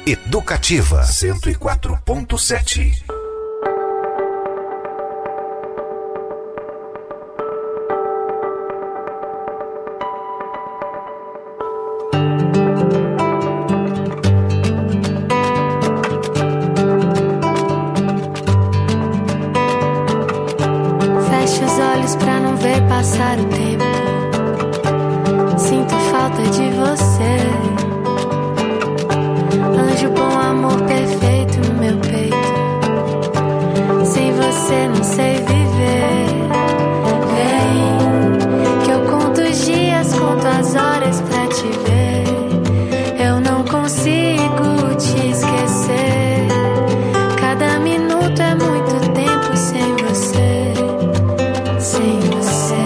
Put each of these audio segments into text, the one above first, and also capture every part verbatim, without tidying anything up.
Educativa cento e quatro ponto sete. Fecho os olhos pra não ver passar o tempo. Sinto falta de você. Anjo bom, amor perfeito no meu peito. Sem você não sei viver. Vem, que eu conto os dias, conto as horas pra te ver. Eu não consigo te esquecer. Cada minuto é muito tempo sem você. Sem você.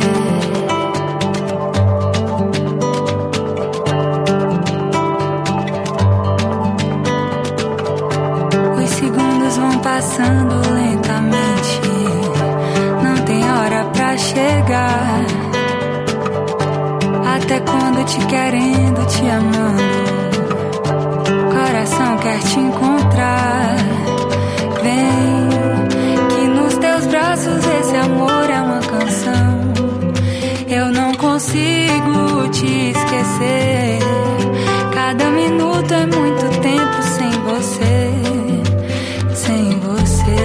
Os segundos vão passando lentamente. Não tem hora pra chegar. Até quando te querendo, te amando. Coração quer te encontrar. Vem, que nos teus braços esse amor é uma canção. Eu não consigo te esquecer. Cada minuto é muito tempo sem você. Sem você.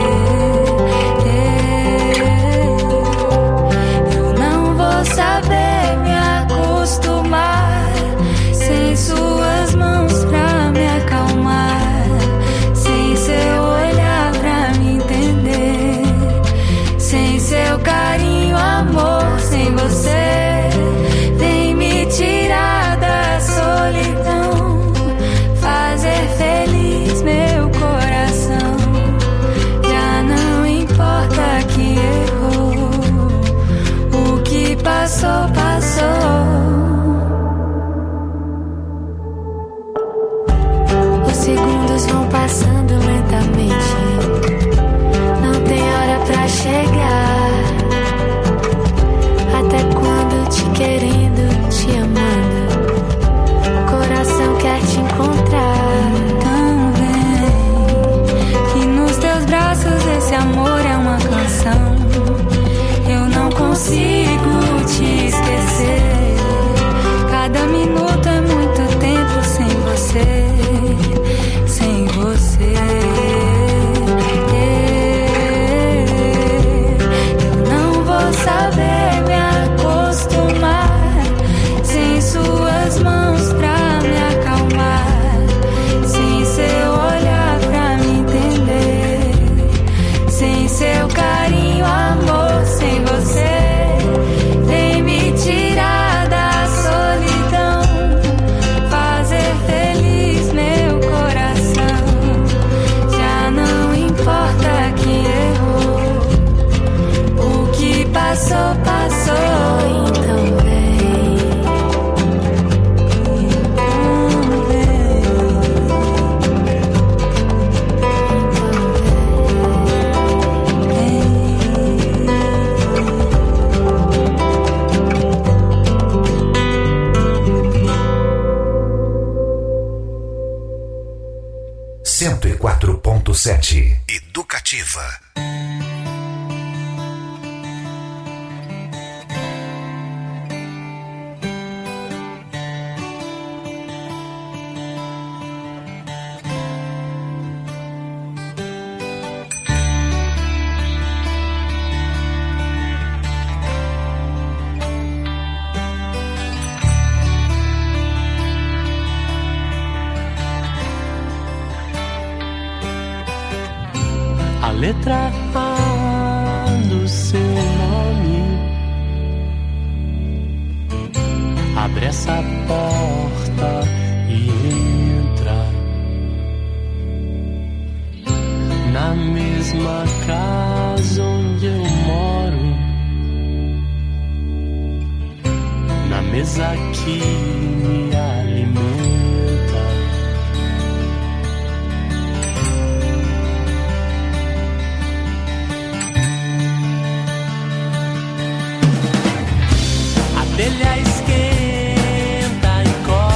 Eu não vou saber me acostumar sem suas mãos pra me acalmar, sem seu olhar pra me entender, sem seu carinho, amor, sem você. Vem me tirar da solidão, fazer feliz meu coração. Já não importa que errou, o que passou, passou. Os segundos vão passando lentamente. Não tem hora pra chegar. Até quando te querendo, te amando. Coração quer te encontrar. Então vem, que nos teus braços esse amor é uma canção. Eu não consigo te esquecer. Cada minuto é muito tempo sem você. Sem você. Eu não vou saber me acostumar sem suas mãos pra me acalmar, sem seu olhar pra me entender, sem seu carinho, amor, sem você. Vem me tirar da solidão, fazer feliz meu coração. Já não importa que errou, o que passou, passou. Então vem, então vem, cento e quatro ponto sete. Educativa. A letra A do seu nome abre essa porta e entra na mesma casa onde eu moro, na mesa que me alimenta. A telha esquenta e corre.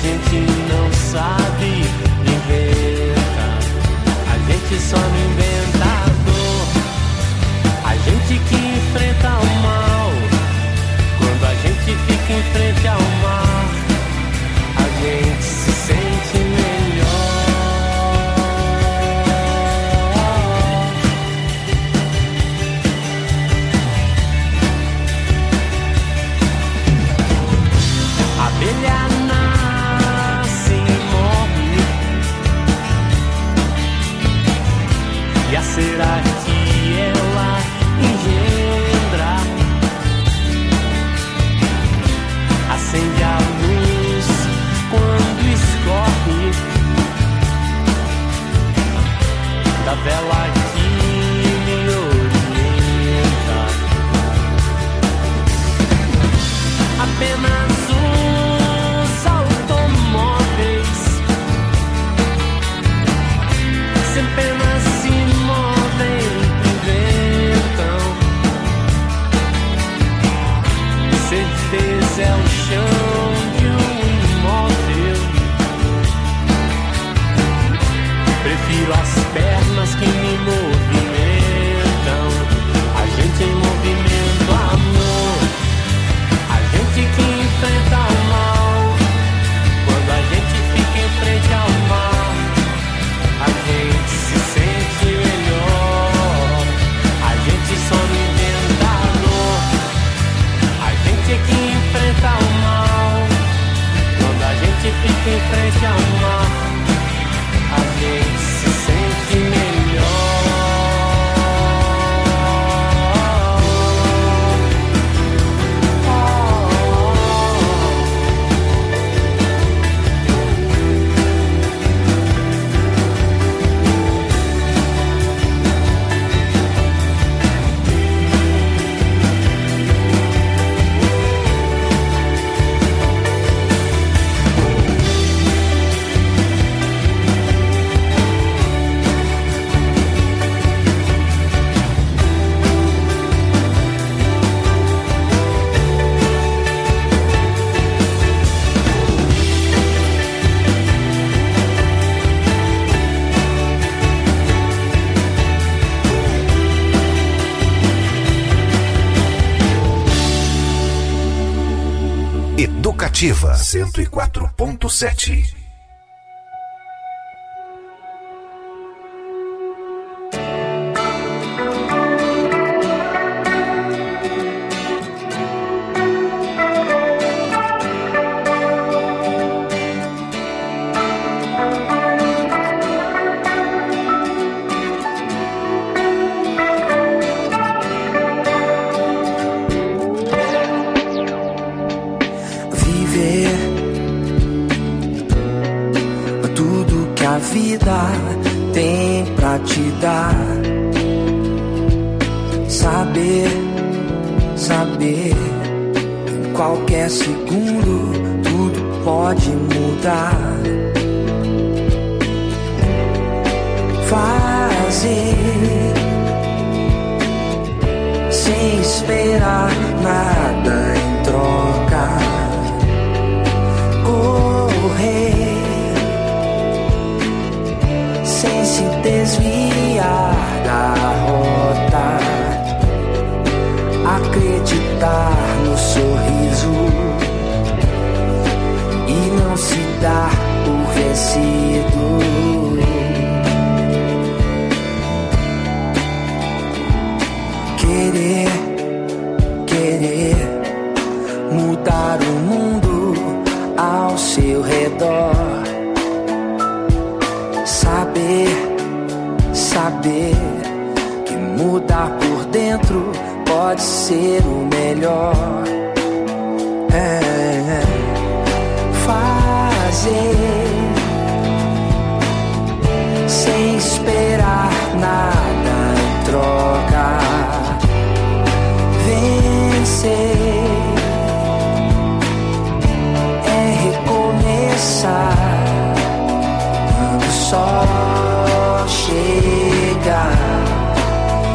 gente não sabe, inventa. A gente só não inventa a dor. A gente que enfrenta o mal. Quando a gente fica em frente ao mar, a gente se sente melhor. A abelha nasce e morre, e a cera que ela engendra acende a luz quando escorre da vela que me orienta. Apenas os automóveis sem pena se movem, inventam. Certeza é o chão de um imóvel. Prefiro as pernas que me movimentam. A gente em movimento, amor. A gente que enfrenta o mal. Quando a gente fica em frente ao mar, a gente se sente melhor. A gente só não inventa a dor. A gente que enfrenta o mal. Quando a gente fica em frente ao mar, a gente se sente melhor. Educativa cento e quatro ponto sete.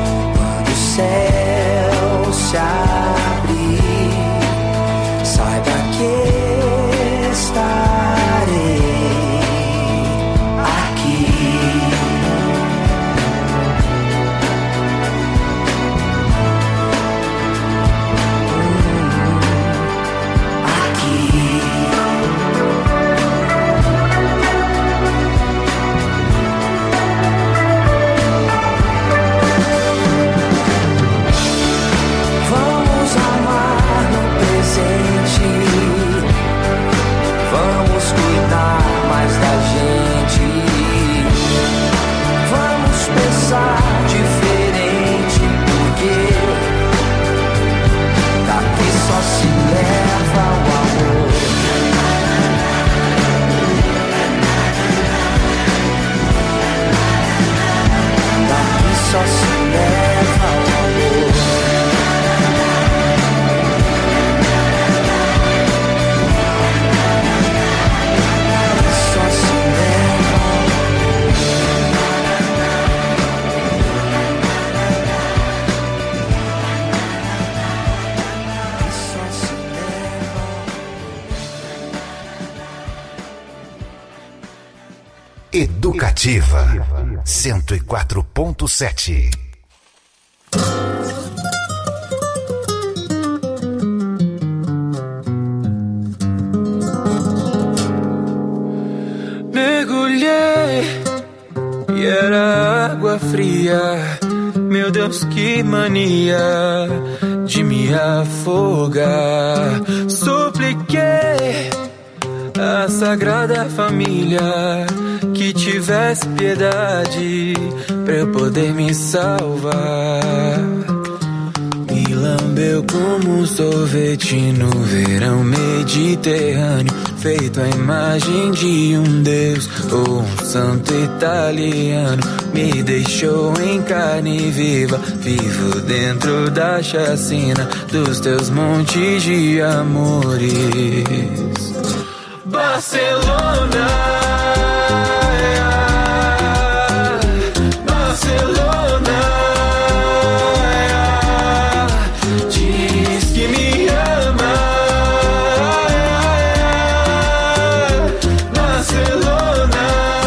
Céu se abrir, saiba Educativa cento e quatro ponto sete. Mergulhei e era água fria. Meu Deus, que mania de me afogar. Supliquei a Sagrada Família que tivesse piedade pra eu poder me salvar. Me lambeu como um sorvete no verão mediterrâneo, feito a imagem de um deus ou um santo italiano. Me deixou em carne viva, vivo dentro da chacina dos teus montes de amores. Barcelona, Barcelona, diz que me ama. Barcelona,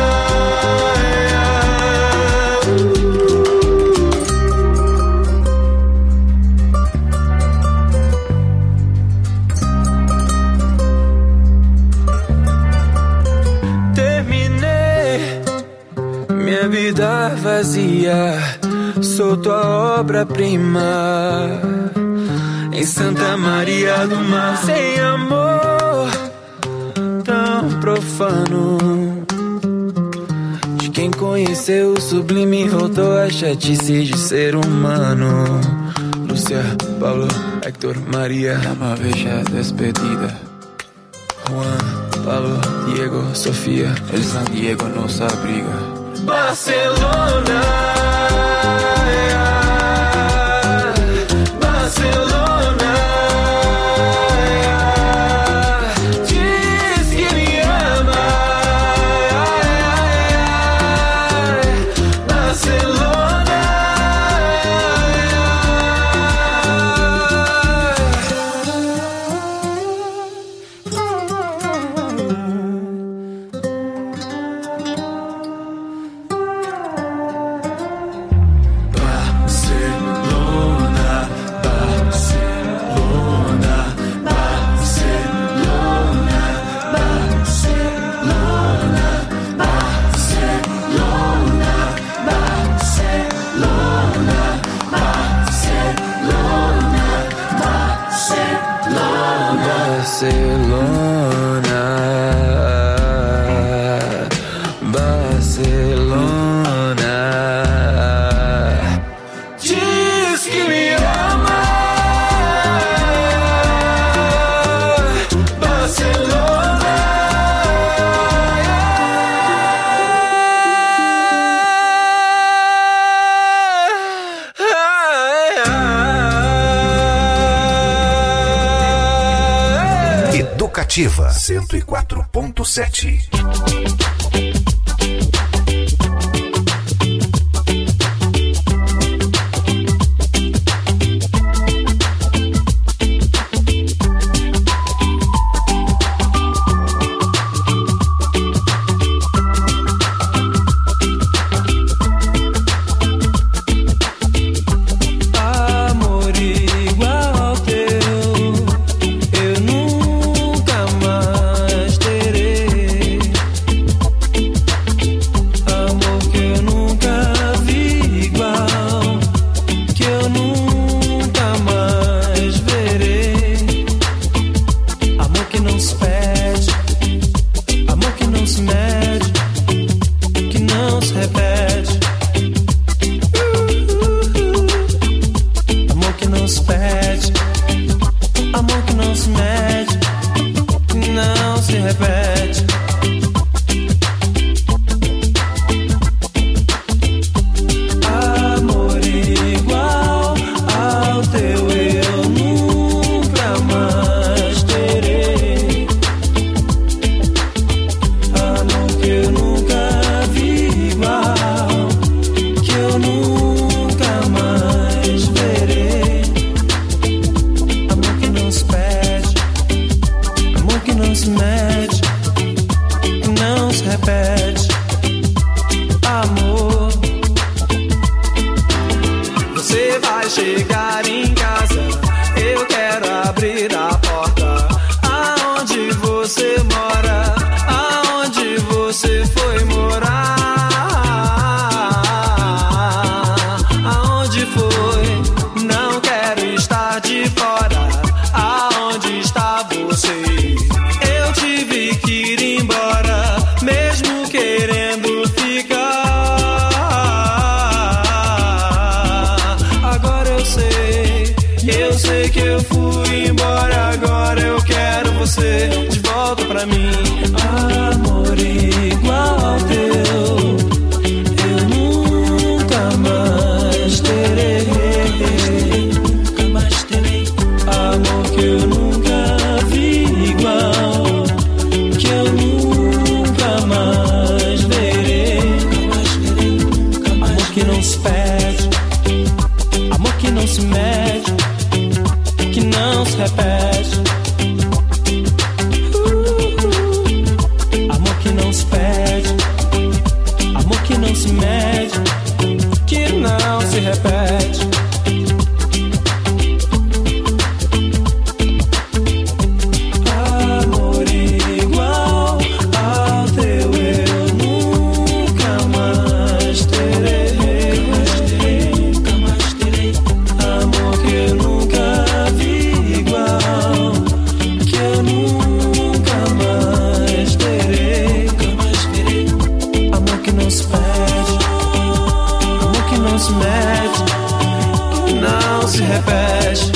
minha vida vazia, sou tua obra-prima. Em Santa Maria do Mar, sem amor tão profano. De quem conheceu o sublime, voltou a chatice de ser humano. Lúcia, Paulo, Héctor, Maria, uma veja despedida. Juan, Pablo, Diego, Sofía, el San Diego nos abriga. Barcelona, Barcelona, diz que me ama. Barcelona, Educativa cento e quatro ponto sete. não se mede, não se repete. você mora? Aonde você foi morar? Aonde foi? Não quero estar de fora. Aonde está você? Eu tive que ir embora, mesmo querendo ficar. Agora eu sei, eu sei que eu fui embora. Agora eu quero você de volta pra mim. Amor igual ao teu eu nunca mais terei. Nunca mais terei. Amor que eu nunca vi igual, que eu nunca mais verei. Nunca mais verei. Nunca mais. Amor que não se perde, amor que não se mede, que não se repete. Uh, amor que não se pede, amor que não se mede, que não se repete. Amor igual ao teu eu nunca mais terei. Nunca mais terei. Amor que eu nunca vi igual, que eu nunca mais terei. Nunca mais verei. Amor que não se perde, amor que não se mede, que não se repete.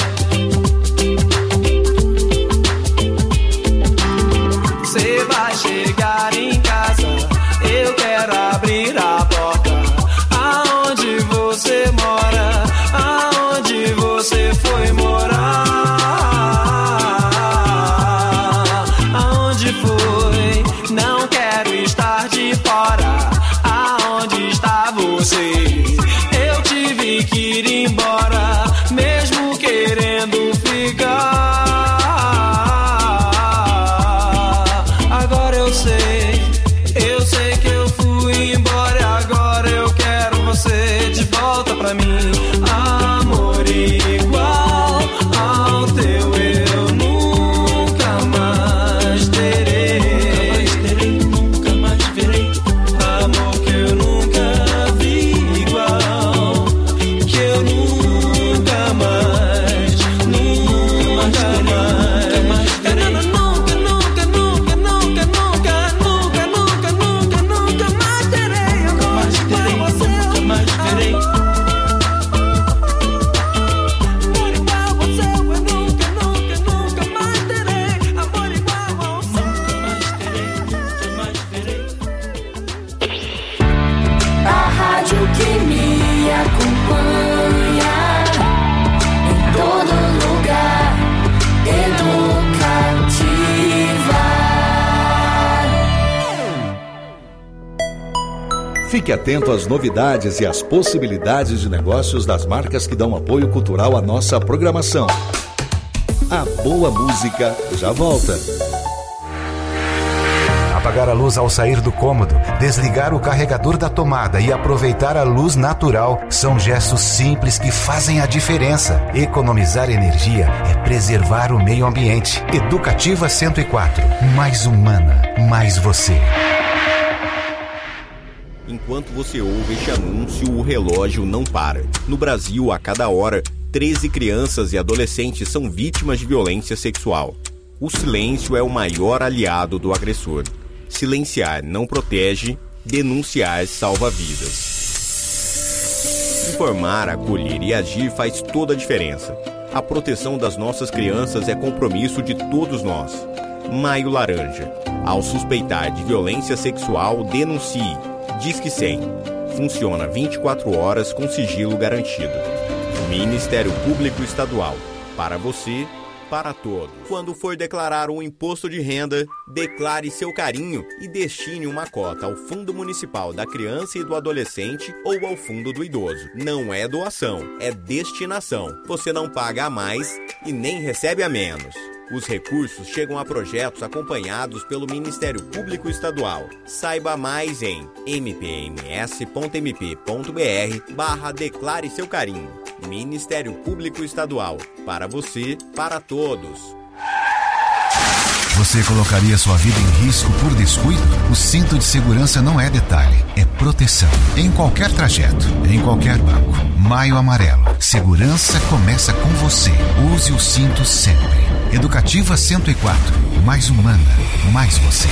Você vai chegar em casa, eu quero abrir a porta. Aonde você mora? Aonde você foi morar? Aonde foi? Não quero estar de fora. Aonde está você? Eu tive que ir embora, mesmo querendo ficar. Agora eu sei, eu sei que eu fui embora. Agora eu quero você de volta pra mim. Amor igual ao teu eu nunca mais terei. Nunca mais verei. Amor que eu nunca vi igual, que eu nunca mais, nunca mais terei. Nunca, nunca, nunca, nunca, nunca, nunca, nunca, nunca, nunca mais terei. Nunca mais terei, nunca mais verei. Amor igual ao seu, eu nunca, nunca, nunca mais terei. Amor igual ao seu, nunca mais terei, nunca mais verei. A rádio que me acompanha em todo lugar, educativa. Fique atento às novidades e às possibilidades de negócios das marcas que dão apoio cultural à nossa programação. A boa música já volta. Apagar a luz ao sair do cômodo, desligar o carregador da tomada e aproveitar a luz natural são gestos simples que fazem a diferença. Economizar energia é preservar o meio ambiente. Educativa cento e quatro. Mais humana, mais você. Enquanto você ouve este anúncio, o relógio não para. No Brasil, a cada hora, treze crianças e adolescentes são vítimas de violência sexual. O silêncio é o maior aliado do agressor. Silenciar não protege, denunciar salva vidas. Informar, acolher e agir faz toda a diferença. A proteção das nossas crianças é compromisso de todos nós. Maio Laranja. Ao suspeitar de violência sexual, denuncie. Disque cem. Funciona vinte e quatro horas com sigilo garantido. Ministério Público Estadual. Para você, para todos. Quando for declarar um imposto de renda, declare seu carinho e destine uma cota ao Fundo Municipal da Criança e do Adolescente ou ao Fundo do Idoso. Não é doação, é destinação. Você não paga a mais e nem recebe a menos. Os recursos chegam a projetos acompanhados pelo Ministério Público Estadual. Saiba mais em mpms.mp.br barra Declare Seu Carinho. Ministério Público Estadual. Para você, para todos. Você colocaria sua vida em risco por descuido? O cinto de segurança não é detalhe, é proteção. Em qualquer trajeto, em qualquer banco. Maio Amarelo. Segurança começa com você. Use o cinto sempre. Educativa cento e quatro. Mais humana, mais você.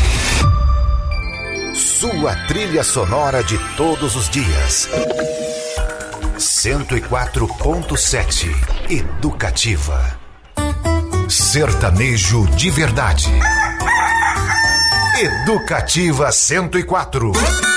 Sua trilha sonora de todos os dias. cento e quatro ponto sete. Educativa. Sertanejo de verdade. Educativa cento e quatro.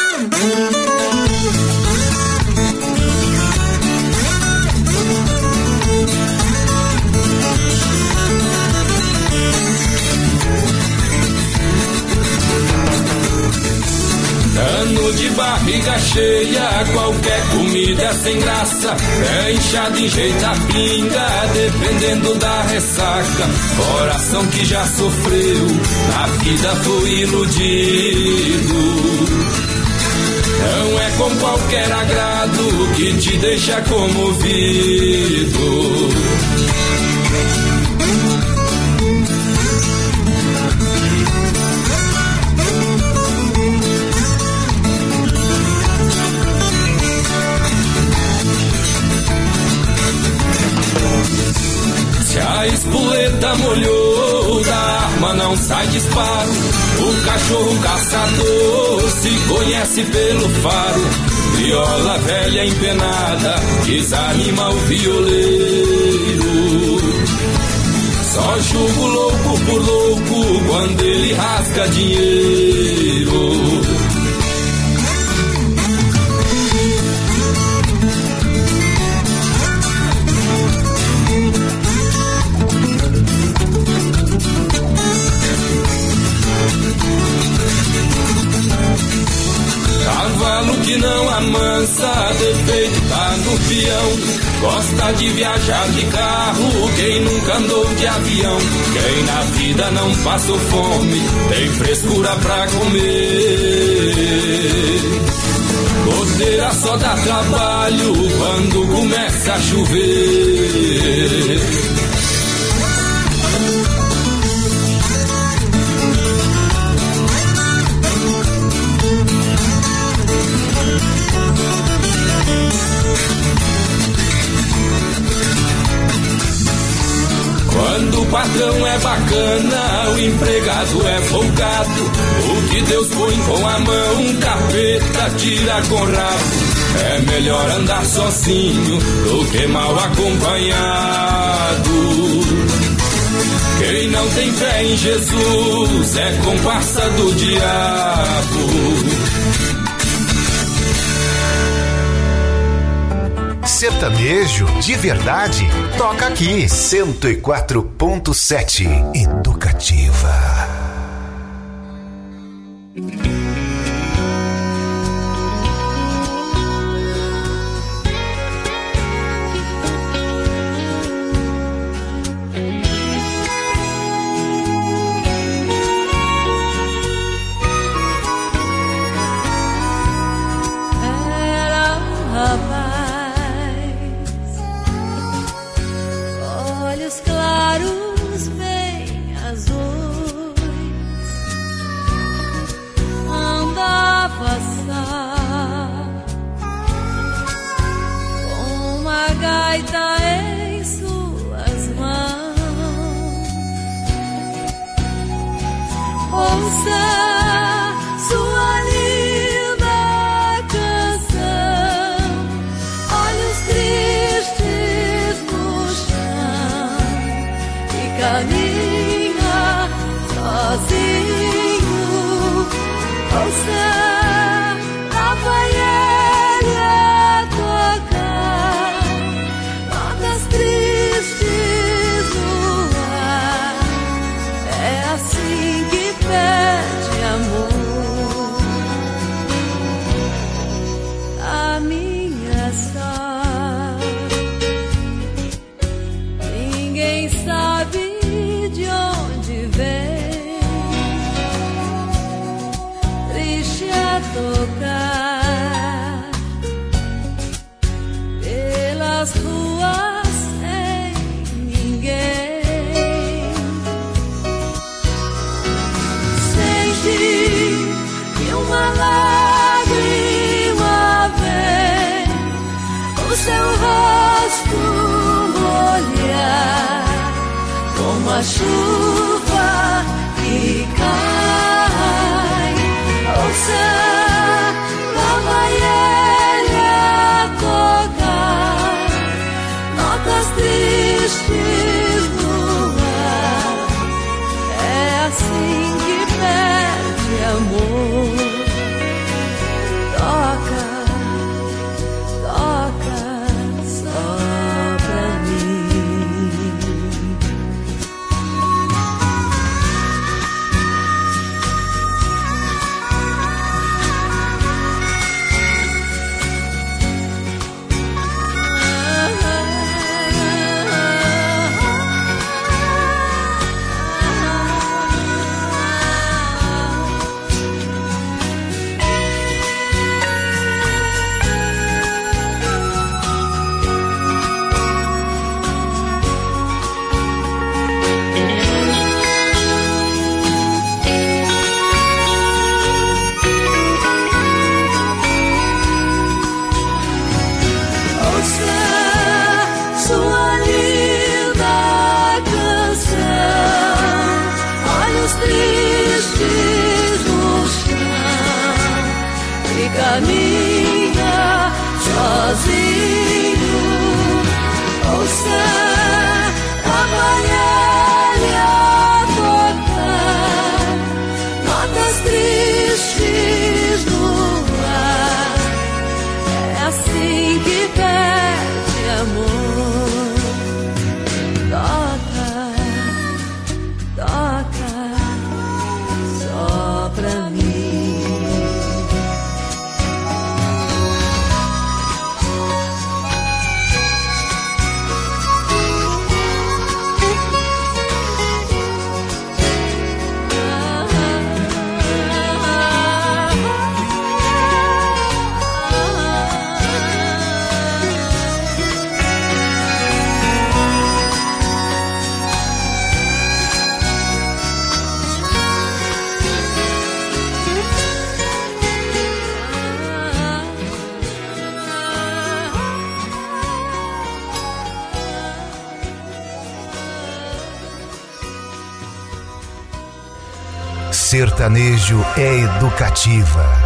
Ano de barriga cheia, qualquer comida é sem graça. É inchado, enjeita a pinga, dependendo da ressaca. Coração que já sofreu, na vida foi iludido. Não é com qualquer agrado que te deixa comovido. Se a espoleta molhou, da arma não sai disparo. O cachorro caçador se conhece pelo faro. Viola velha empenada desanima o violeiro. Só julgo louco por louco quando ele rasga dinheiro. Cavalo que não amansa, defeito tá no peão. Gosta de viajar de carro, quem nunca andou de avião. Quem na vida não passou fome, tem frescura pra comer. Goteira só dá trabalho quando começa a chover. Quando o patrão é bacana, o empregado é folgado. O que Deus põe com a mão, um capeta tira com rabo. É melhor andar sozinho do que mal acompanhado. Quem não tem fé em Jesus é comparsa do diabo. Sertanejo de verdade, toca aqui. cento e quatro ponto sete. Educativa. a chuva que cai, ouça a vaielha tocar, notas tristes no ar. É assim que perde amor. Toca, toca só pra mim. Caminha sozinho, ouça a vaielha tocar, notas tristes no ar. É assim que perde amor. Toca, toca só pra mim. Sertanejo é educativa.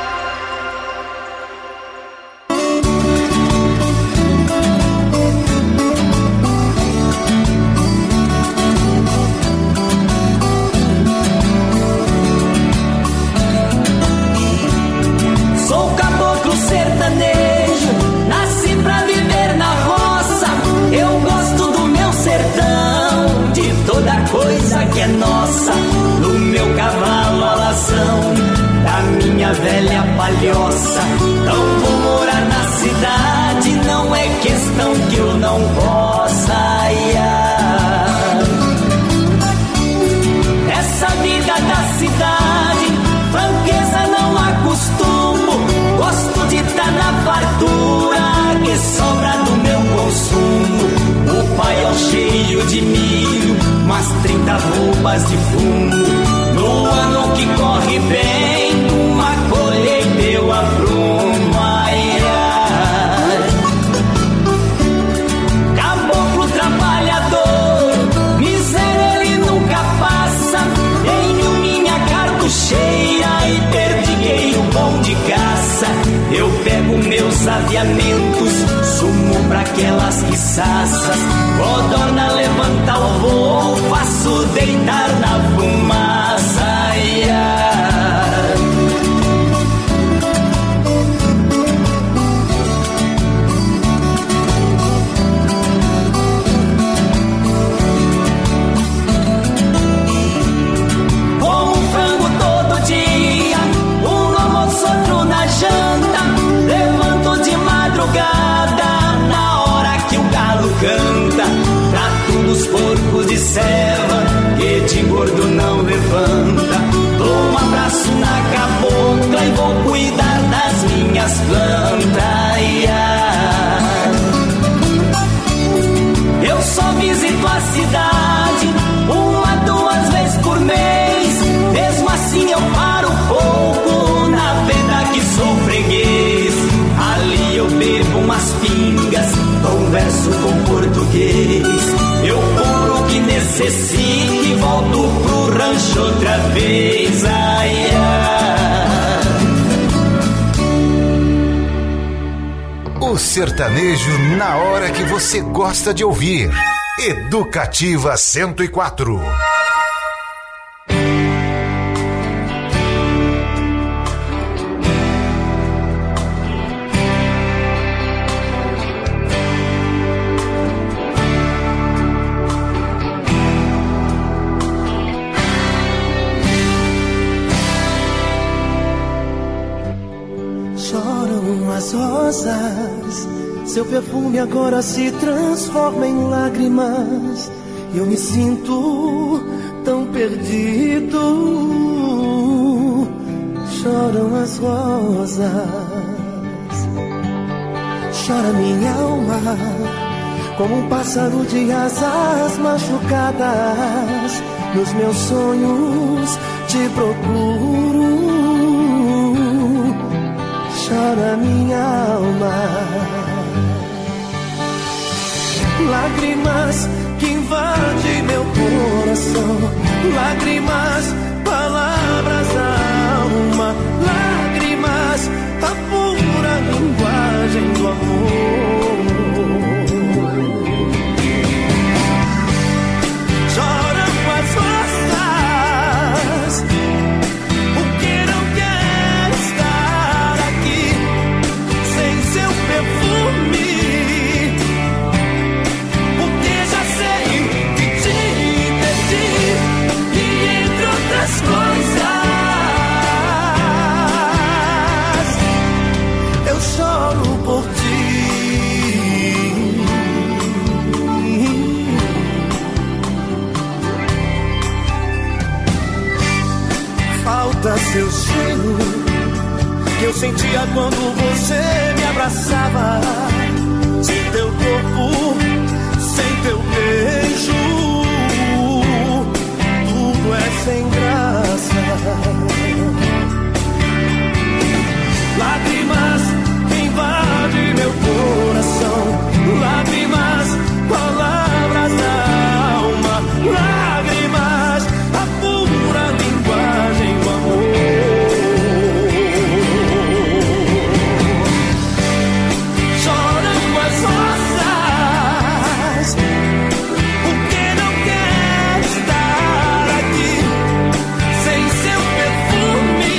Sou caboclo sertanejo, nasci pra viver na roça. Eu gosto do meu sertão, de toda coisa que é nossa. Do meu cavalo alazão, da minha velha palhoça. Então vou morar na cidade, não é questão que eu não possa. Ai, ai. Essa vida da cidade, franqueza não acostumo. Gosto de estar na fartura que sobra do meu consumo. O paiol cheio de milho, umas trinta roupas de fumo. No ano que corre bem, uma colheita eu aprumo. Ai, ai. Caboclo trabalhador, miséria ele nunca passa. Tenho minha cartucheira e perdigueiro bom de caça. Eu pego meus aviamentos, sumo pra aquelas quiçaças. Codorna levanta o voo, faço deitar na fumaça. Ai, ai. Como frango todo dia, um almoço outro na janta. Levanto de madrugada, na hora que o galo canta. Trato dos porcos de ceva, que de gordo não levanta. Dou um abraço na cabocla e vou cuidar das minhas plantas. Ai, ai. Eu só visito a cidade uma, duas vezes por mês. Mesmo assim eu paro pouco na venda que sou freguês. Ali eu bebo umas pingas, converso com português. Eu compro o que necessito volto pro rancho outra vez. Ai, ai. O sertanejo na hora que você gosta de ouvir. Educativa cento e quatro. Seu perfume agora se transforma em lágrimas e eu me sinto tão perdido. Choram as rosas, chora minha alma, como um pássaro de asas machucadas. Nos meus sonhos te procuro. Chora minha alma. Lágrimas que invadem meu coração, lágrimas, palavras da alma, lágrimas, a pura linguagem do amor. Choram as rosas, porque não quer estar aqui sem seu perfume. Eu choro por ti. Falta seu cheiro que eu sentia quando você me abraçava. Sem teu corpo, sem teu beijo, tudo é sem graça. Lágrimas que invadem meu coração, lágrimas, palavras da alma, lágrimas, a pura linguagem do amor. Choram as rosas, porque não quer estar aqui sem seu perfume.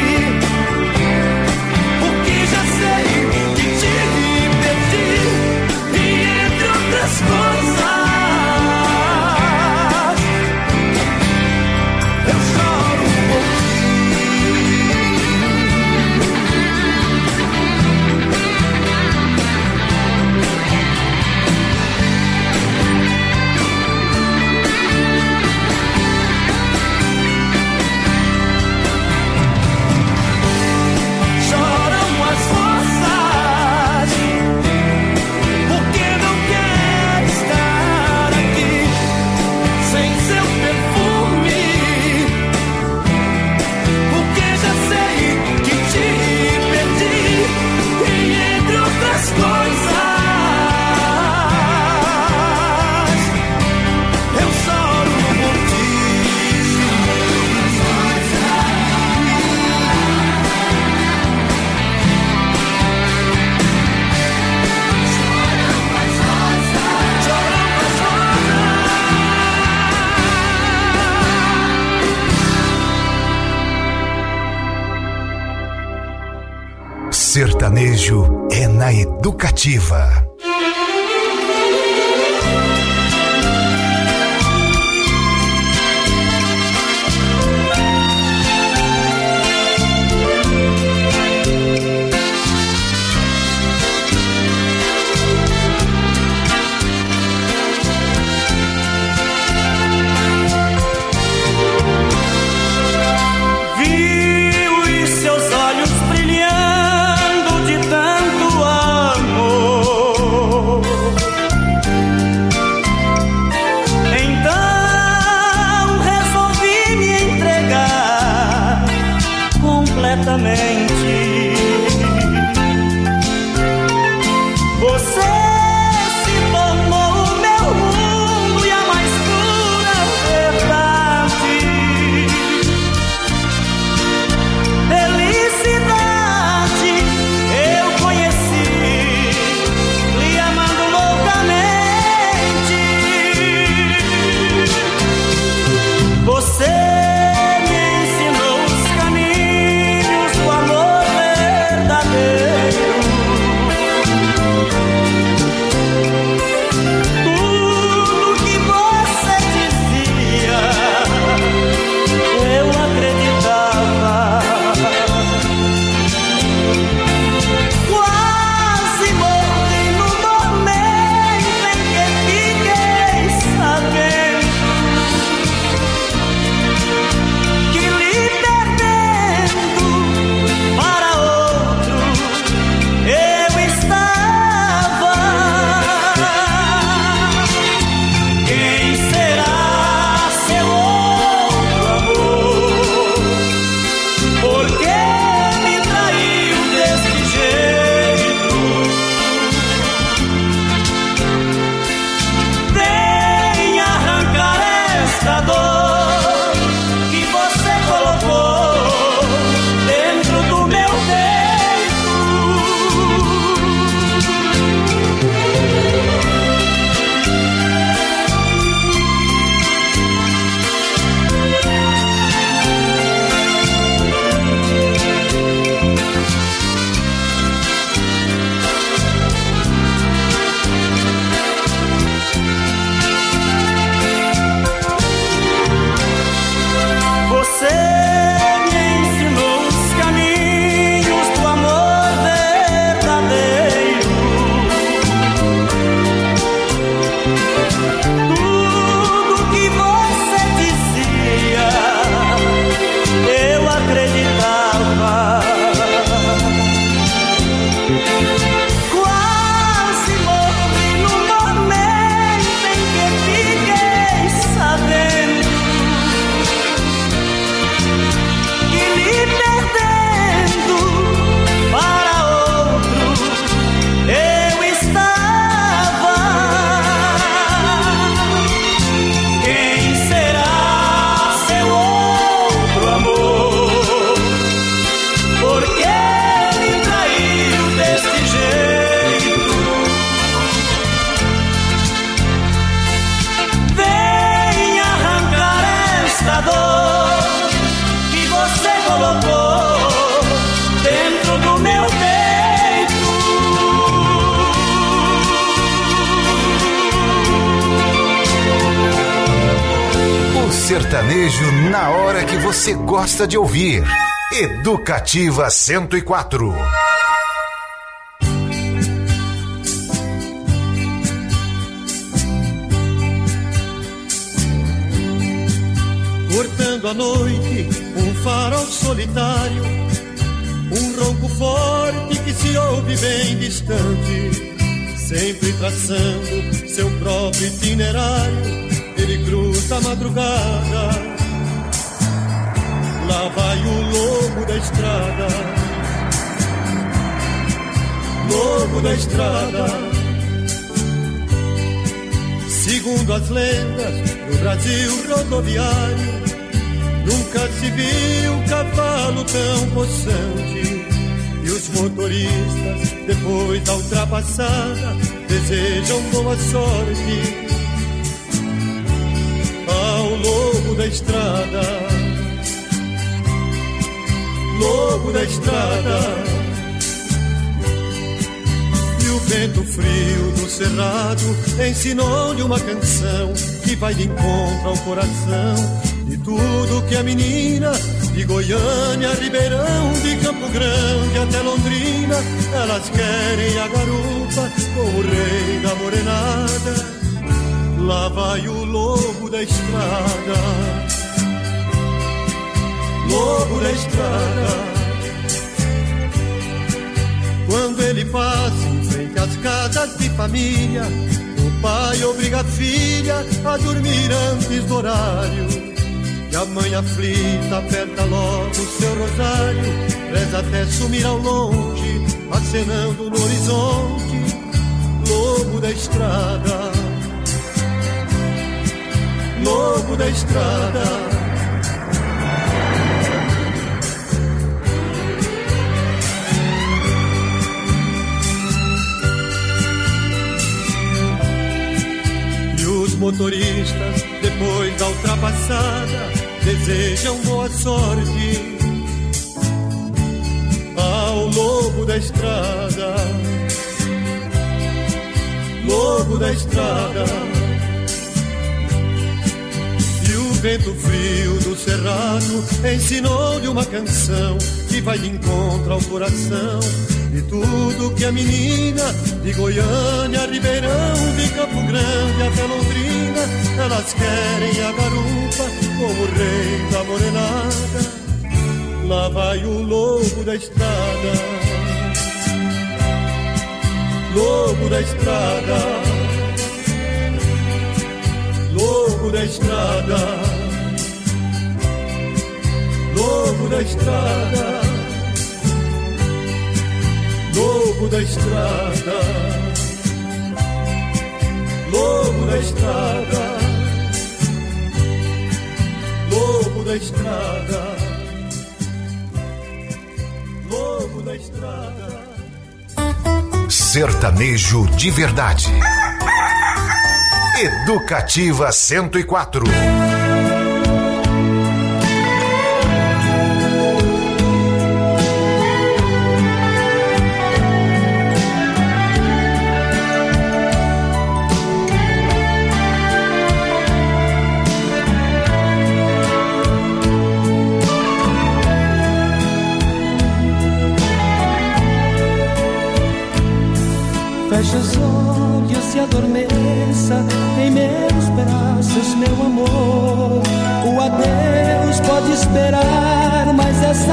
Sertanejo é na Educativa. Você se tornou o meu mundo e a mais pura verdade. acreditava. Quase morri no momento em que fiquei sabendo que me perdendo para outro eu estava. Quem será seu outro amor? Por que me traiu desse jeito? Vem arrancar esta dor que você colocou dentro do meu peito. O sertanejo na hora que você gosta de ouvir. Educativa cento e quatro. Cortando a noite, um farol solitário, um ronco forte que se ouve bem distante, sempre traçando seu próprio itinerário, ele cruza a madrugada. Lá vai o lobo da estrada, lobo da estrada. Segundo as lendas, no Brasil rodoviário nunca se viu um cavalo tão possante. E os motoristas, depois da ultrapassada, desejam boa sorte ao lobo da estrada, lobo da estrada. E o vento frio do cerrado ensinou-lhe uma canção que vai de encontro ao coração de tudo que a menina de Goiânia, Ribeirão, de Campo Grande até Londrina, elas querem a garupa com o rei da morenada. Lá vai o lobo da estrada, lobo da estrada. Quando ele passa em frente às casas de família, o pai obriga a filha a dormir antes do horário. E a mãe aflita aperta logo o seu rosário, reza até sumir ao longe, acenando no horizonte. Lobo da estrada, lobo da estrada. Motoristas, depois da ultrapassada, desejam boa sorte ao lobo da estrada, lobo da estrada. E o vento frio do cerrado ensinou-lhe uma canção que vai de encontro ao coração de tudo que a menina de Goiânia, Ribeirão, de Campo Grande até Londrina, elas querem a garupa como o rei da morenada. Lá vai o lobo da estrada, lobo da estrada, lobo da estrada, lobo da estrada, lobo da estrada, lobo da estrada, lobo da estrada, lobo da estrada. Sertanejo de verdade. Educativa cento e quatro. Feche os olhos e adormeça em meus braços, meu amor. O adeus pode esperar, mas essa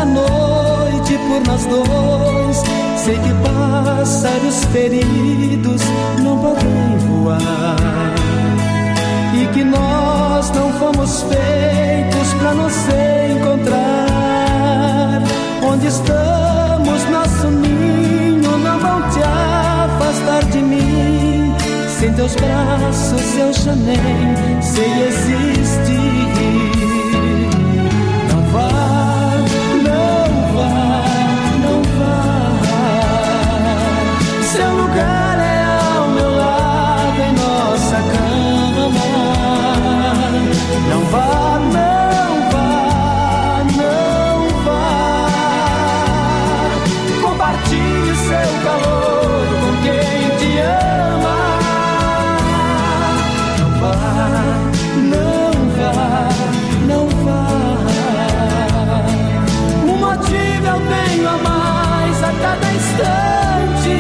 nós dois. Sei que pássaros feridos não podem voar e que nós não fomos feitos pra nos encontrar. Onde estamos, nosso ninho, não vão te afastar de mim. Sem teus braços eu já nem sei existir. Não vá, não vá, não vá. Seu lugar é ao meu lado, em nossa cama. Não vá, não vá, não vá. Compartilhe seu calor com quem te ama. Não vá, não vá, não vá. Um motivo eu tenho a mais a cada instante.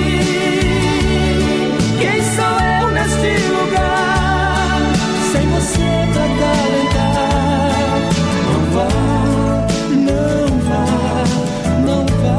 Quem sou eu neste lugar? Sem você pra calentar. Não vá, não vá, não vá.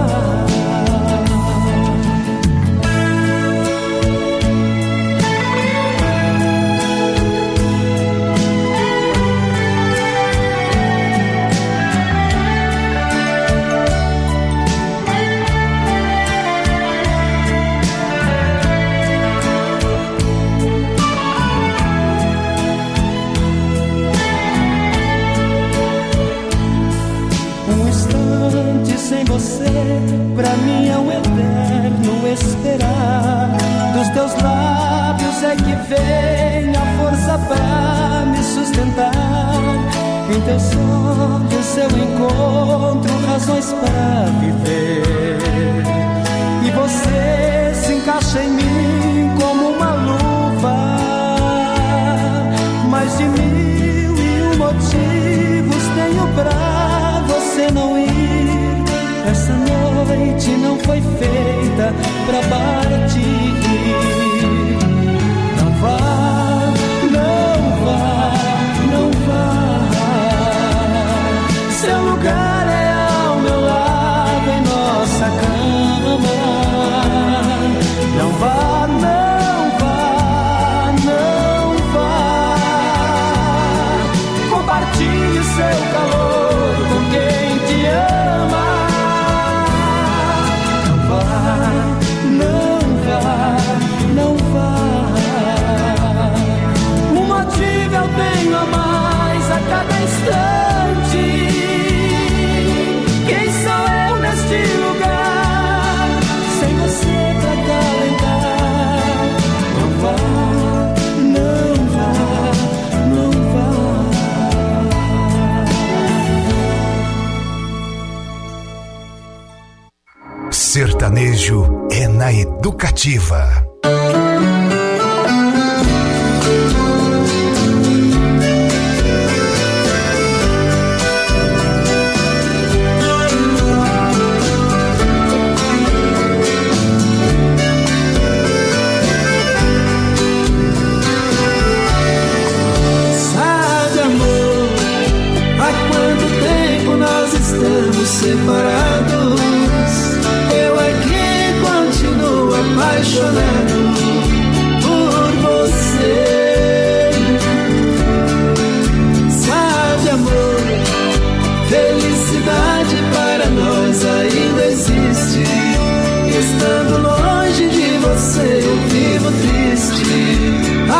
Sem você, pra mim é um eterno esperar. Dos teus lábios é que vem a força pra me sustentar. Em teus olhos eu encontro razões pra viver. E você se encaixa em mim como uma luva. Mais de mil e um motivos tenho pra você não ir. Essa noite não foi feita pra partir. Não vá, não vá, não vá. Seu lugar é ao meu lado, em nossa cama. Não vá, não vá, não vá. Compartilhe seu calor com quem te ama. Não vá, não vá. Um motivo eu tenho a mais a cada instante. Quem sou eu neste lugar? Sem você pra calentar. Não vá, não vá, não vá. Sertanejo é na Educativa. Sabe, amor, há quanto tempo nós estamos separados? Apaixonado por você. Sabe, amor, felicidade para nós ainda existe. Estando longe de você eu vivo triste a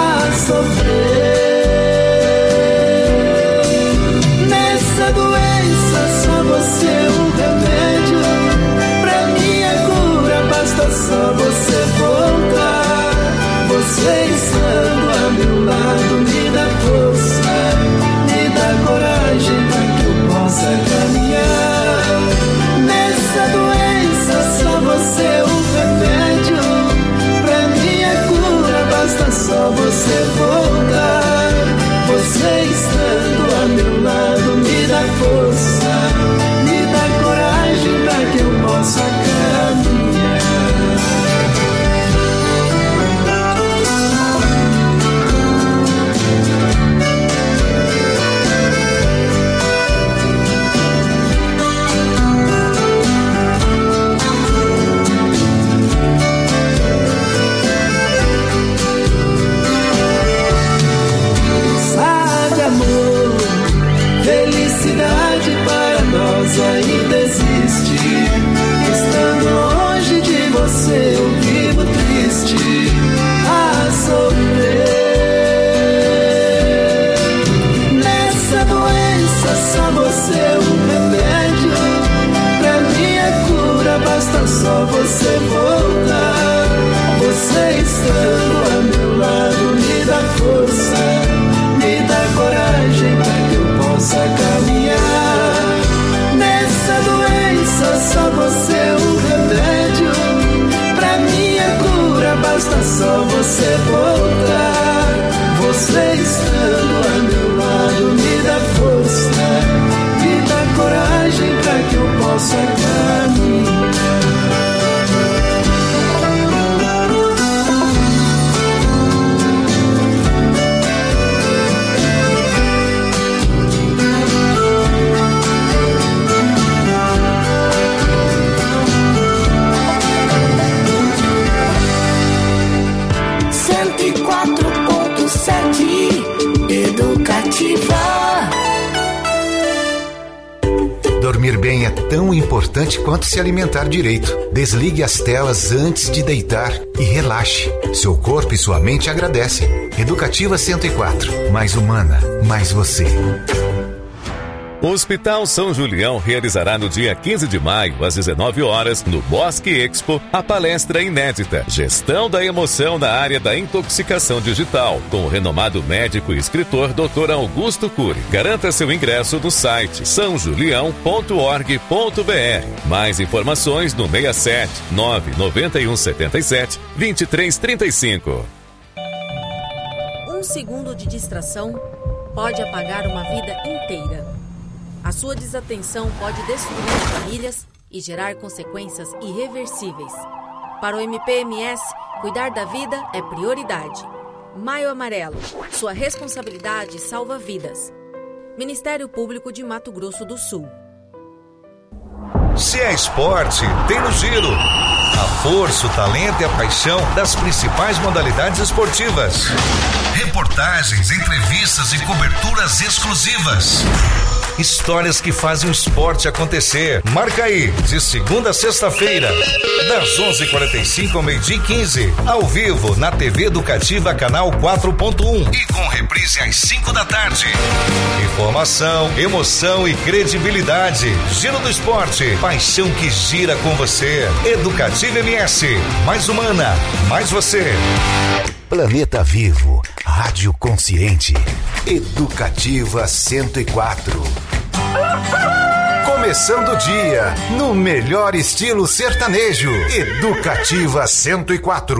sofrer. Nessa doença só você é um remédio. Pra minha cura basta só você voltar. ainda existe. Estando longe de você eu vivo triste a sofrer. Nessa doença só você é um remédio. Pra minha cura basta só você voltar. Você estando a meu lado me dá força, me dá coragem pra que eu possa caminhar. Nessa doença só você é um remédio. Pra minha cura basta só você voltar. Você estando a meu lado me dá força, me dá coragem pra que eu possa caminhar. Educativa. Dormir bem é tão importante quanto se alimentar direito. Desligue as telas antes de deitar e relaxe. Seu corpo e sua mente agradecem. Educativa cento e quatro. Mais humana, mais você. O Hospital São Julião realizará no dia quinze de maio, às dezenove horas, no Bosque Expo, a palestra inédita Gestão da Emoção na área da intoxicação digital, com o renomado médico e escritor doutor Augusto Cury. Garanta seu ingresso no site são julião ponto org ponto br. Mais informações no seis sete nove nove um sete sete dois três três cinco. Um segundo de distração pode apagar uma vida inteira. A sua desatenção pode destruir famílias e gerar consequências irreversíveis. Para o M P M S, cuidar da vida é prioridade. Maio Amarelo. Sua responsabilidade salva vidas. Ministério Público de Mato Grosso do Sul. Se é esporte, tem no Giro. A força, o talento e a paixão das principais modalidades esportivas. Reportagens, entrevistas e coberturas exclusivas. Histórias que fazem o esporte acontecer. Marca aí, de segunda a sexta-feira, das onze e quarenta e cinco ao meio-dia e quinze, ao vivo na T V Educativa Canal quatro ponto um e com reprise às cinco da tarde. Informação, emoção e credibilidade. Giro do Esporte, paixão que gira com você. Educativa M S, mais humana, mais você. Planeta Vivo, Rádio Consciente, Educativa cento e quatro. Começando o dia, no melhor estilo sertanejo, Educativa cento e quatro.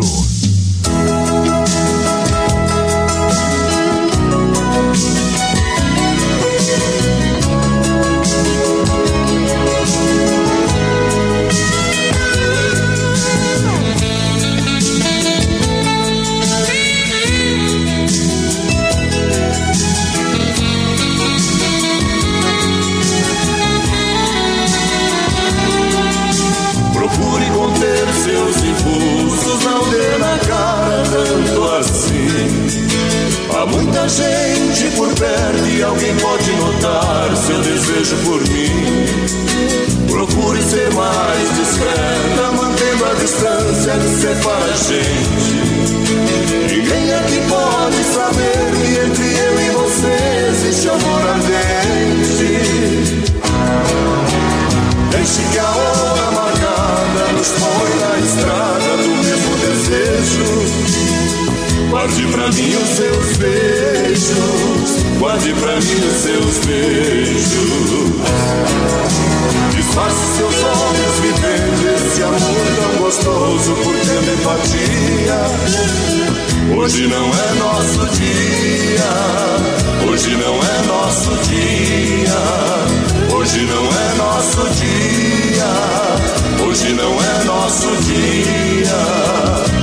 Há muita gente por perto e alguém pode notar seu desejo por mim. Procure ser mais discreta, mantendo a distância que separa a gente. Ninguém aqui pode saber que entre eu e você existe amor ardente. Deixe que a hora marcada nos põe na estrada do mesmo desejo. Guarde pra mim os seus beijos, guarde pra mim os seus beijos. Disfarce seus olhos vivendo esse amor tão gostoso por telepatia. Hoje não é nosso dia, hoje não é nosso dia, hoje não é nosso dia, hoje não é nosso dia.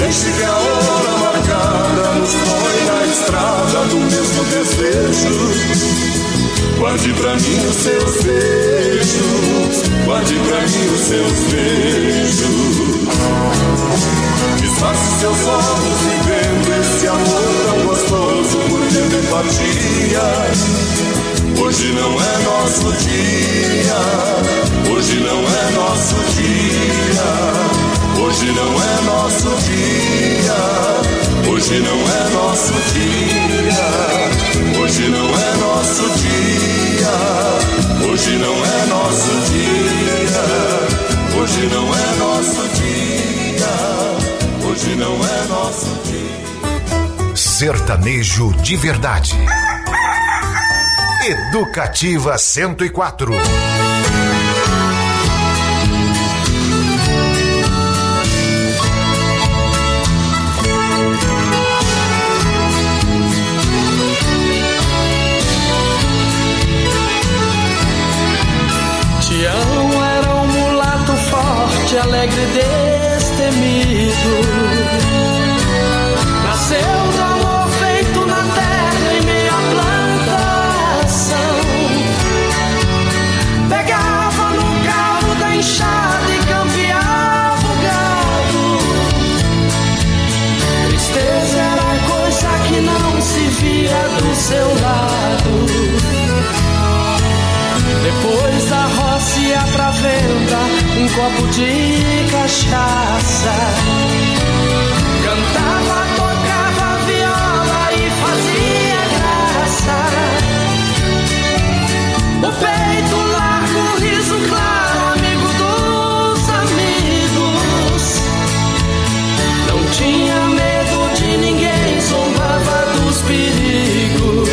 Deixe que a hora marcada nos põe na estrada do mesmo desejo. Guarde pra mim os seus beijos, guarde pra mim os seus beijos. Disfarce seus olhos vivendo esse amor tão gostoso por tendo empatia. Hoje não é nosso dia, hoje não é nosso dia, hoje não é nosso dia, hoje não é nosso dia, hoje não é nosso dia, hoje não é nosso dia, hoje não é nosso dia, hoje não é nosso dia. Sertanejo de verdade. Educativa cento e quatro. Tião era um mulato forte, alegre e destemido. Nasceu do amor feito na terra em meia plantação. Pegava no galo da enxada e campeava o gado. Tristeza era coisa que não se via do seu lado. Depois da roça ia pra venda um copo de cachaça. Cantava, tocava viola e fazia graça. O peito largo, riso claro, amigo dos amigos. Não tinha medo de ninguém, zombava dos perigos.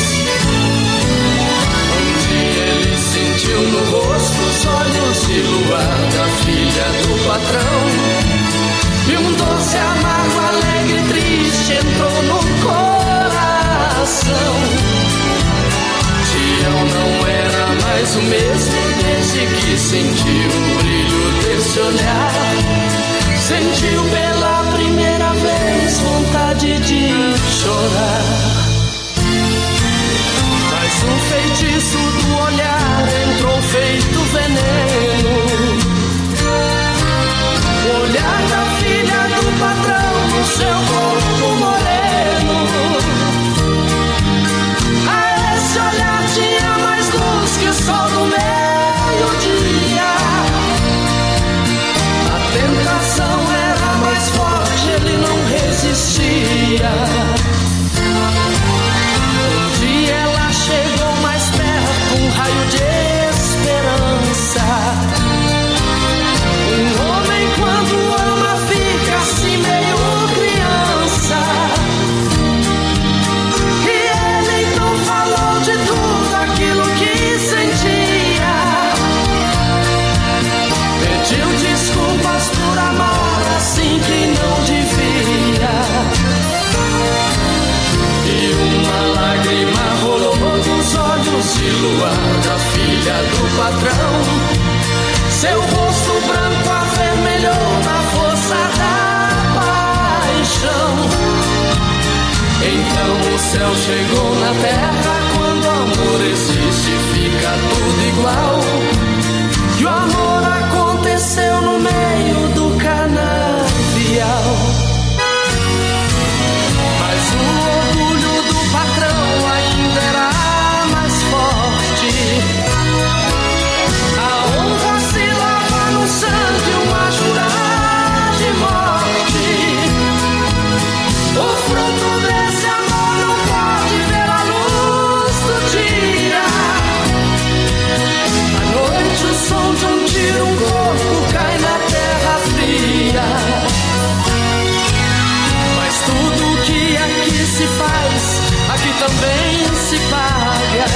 Sentiu no rosto os olhos de luar da filha do patrão. E um doce amargo, alegre e triste entrou no coração. Tião não era mais o mesmo desde que sentiu o brilho desse olhar. Sentiu pela primeira vez vontade de chorar. Mas o feitiço do olhar entrou feito veneno. O olhar da filha do patrão no seu corpo moreno. A esse olhar tinha mais luz que o sol do meio-dia. A tentação era mais forte, ele não resistia. Um dia ela chegou mais perto, um raio de esperança. Um homem quando ama fica assim meio criança. E ele então falou de tudo aquilo que sentia. Pediu desculpas por amar assim que não devia. E uma lágrima rolou dos olhos de luar da filha do patrão. Seu rosto branco avermelhou na força da paixão. Então o céu chegou na terra. Quando o amor existe fica tudo igual. E o amor aconteceu no meio do canavial. Mas o orgulho do patrão ainda era mais forte. A honra se lava no sangue, uma jurada de morte. O fruto desse amor não pode ver a luz do dia. À noite o som de um tiro, um corpo cai na terra fria. Mas tudo que aqui se faz, aqui também se paga.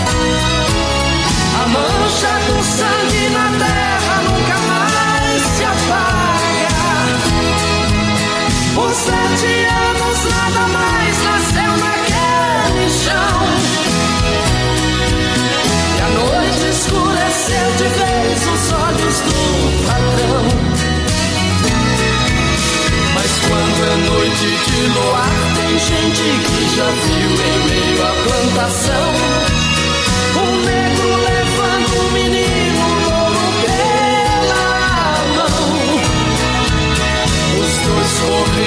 A mancha do sangue na terra nunca mais se apaga. Por sete anos nada mais nasceu naquele chão. E a noite escureceu de vez os olhos do patrão. Mas quando de luar, tem gente que já viu em meio a